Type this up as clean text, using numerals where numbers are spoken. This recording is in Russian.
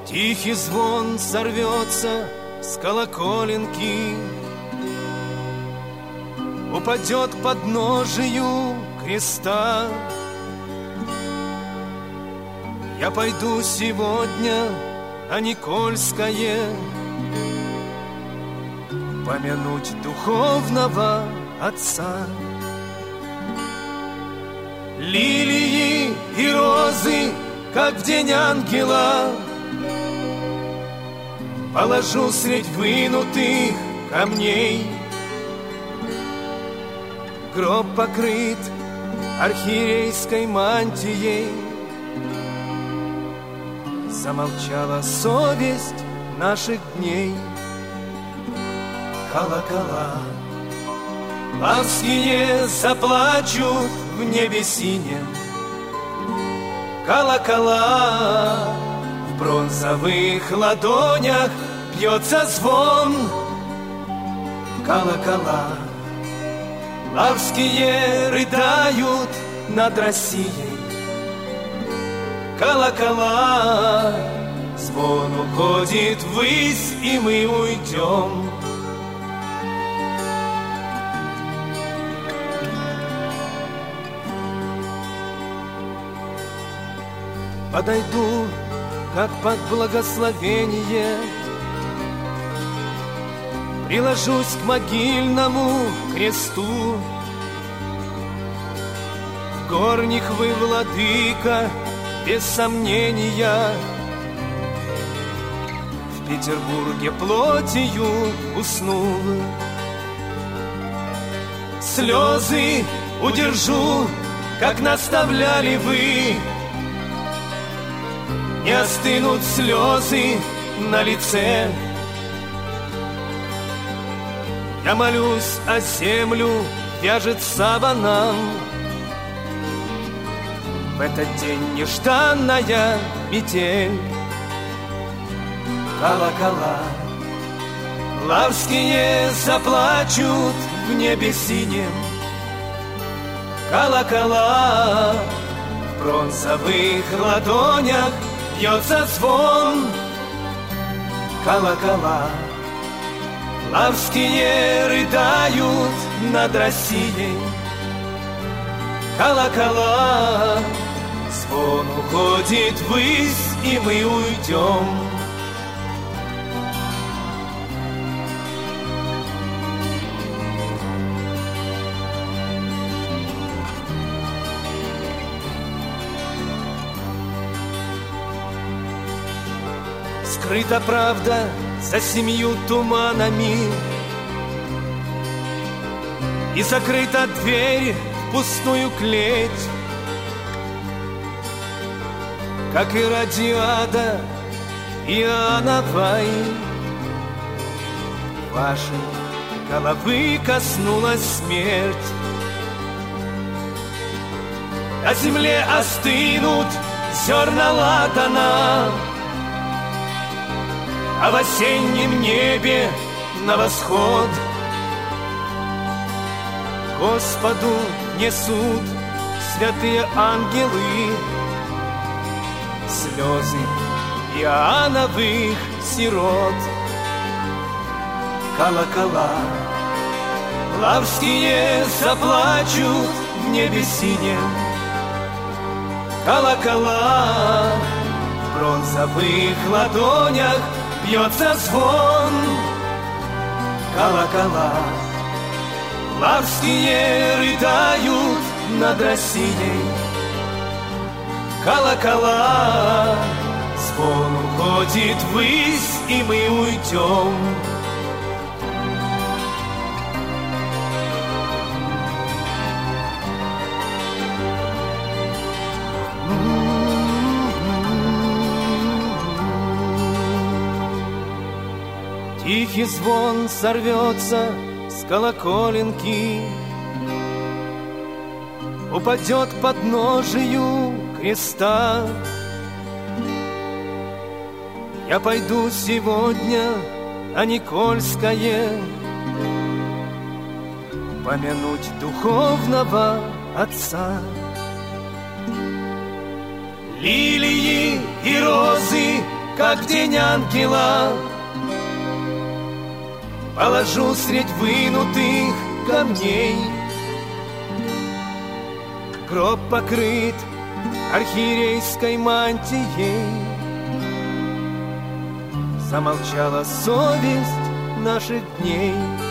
Тихий звон сорвется с колоколенки, упадет к подножию креста. Я пойду сегодня на Никольское помянуть духовного отца. Лилии и розы, как в день ангела, положу средь вынутых камней. Гроб покрыт архиерейской мантией. Замолчала совесть наших дней. Колокола плавские заплачут в небе синем. Колокола в бронзовых ладонях бьется звон. Колокола плавские рыдают над Россией. Колокола, звон уходит ввысь, и мы уйдем. Подойду, как под благословение, приложусь к могильному кресту. Горних вы, владыка, без сомнения, в Петербурге плотью уснул. Слезы удержу, как наставляли вы. Не остынут слезы на лице. Я молюсь, а землю вяжет саваном. В этот день нежданная метель. Колокола плавские заплачут в небе синем. Колокола в бронзовых ладонях бьется звон. Колокола плавские рыдают над Россией. Колокола, звон уходит ввысь, и мы уйдем. Скрыта правда за 7 туманами, и закрыта дверь в пустую клеть. Как и Иродиада Иоанновой, вашей головы коснулась смерть. На земле остынут зерна ладана, а в осеннем небе на восход Господу несут святые ангелы слезы Иоанновых сирот. Колокола плавские заплачут в небе синем. Колокола в бронзовых ладонях бьется звон. Колокола плавские рыдают над Россией. Колокола, звон уходит ввысь, и мы уйдем. Тихий звон сорвется с колоколенки, упадет к подножию креста. Я пойду сегодня на Никольское помянуть духовного отца. Лилии и розы, как день ангела. Положу средь вынутых камней. Гроб покрыт архиерейской мантией. Замолчала совесть наших дней.